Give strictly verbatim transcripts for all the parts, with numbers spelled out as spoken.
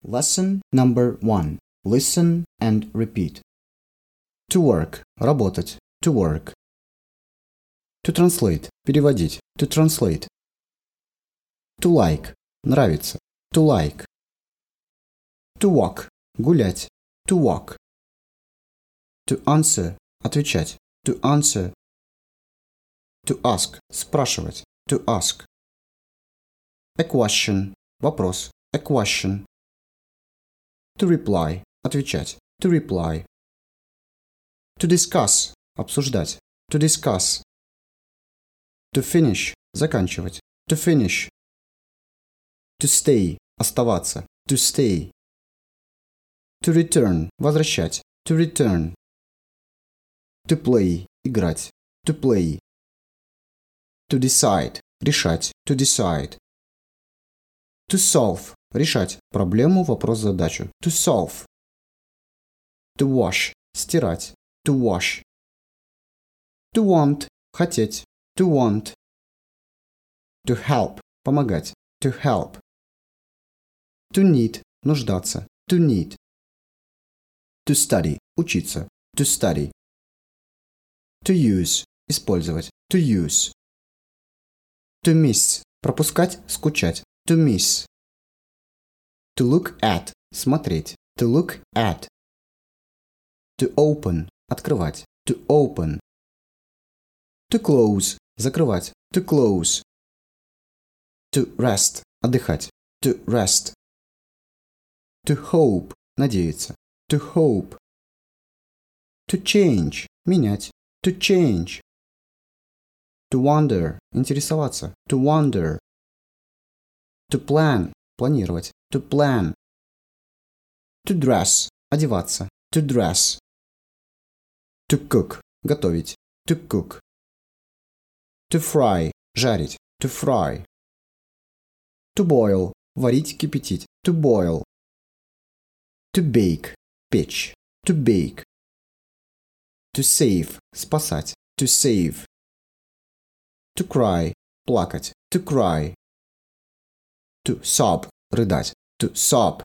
Lesson number one. Listen and repeat. To work – работать. To work. To translate – переводить. To translate. To like – нравится. To like. To walk – гулять. To walk. To answer – отвечать. To answer. To ask – спрашивать. To ask. A question – вопрос. A question. To reply – отвечать. To reply. To discuss – обсуждать. To discuss. To finish – заканчивать. To finish. To stay – оставаться. To stay. To return – возвращать. To return. To play – играть. To play. To decide – решать. To decide. To solve – решать проблему, вопрос, задачу. To solve. To wash – стирать. To wash. To want – хотеть. To want. To help – помогать. To help. To need – нуждаться. To need. To study – учиться. To study. To use – использовать. To use. To miss – пропускать, скучать. To miss. To look at – смотреть. To look at. To open – открывать. To open. To close – закрывать. To close. To rest – отдыхать. To rest. To hope – надеяться. To hope. To change – менять. To change. To wonder – интересоваться. To wonder. To plan – планировать. To plan. To dress – одеваться. To dress. To cook – готовить. To cook. To fry – жарить. To fry. To boil – варить, кипятить. To boil. To bake – печь. To bake. To save – спасать. To save. To cry – плакать. To cry. To sob – рыдать. To sob.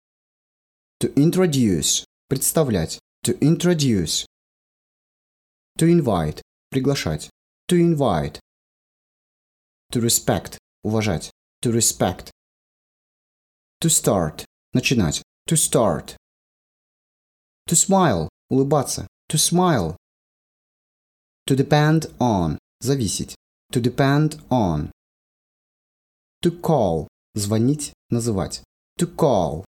To introduce – представлять. To introduce. To invite – приглашать. To invite. To respect – уважать. To respect. To start – начинать. To start. To smile – улыбаться. To smile. To depend on – зависеть. To depend on. To call – звонить, называть. To call.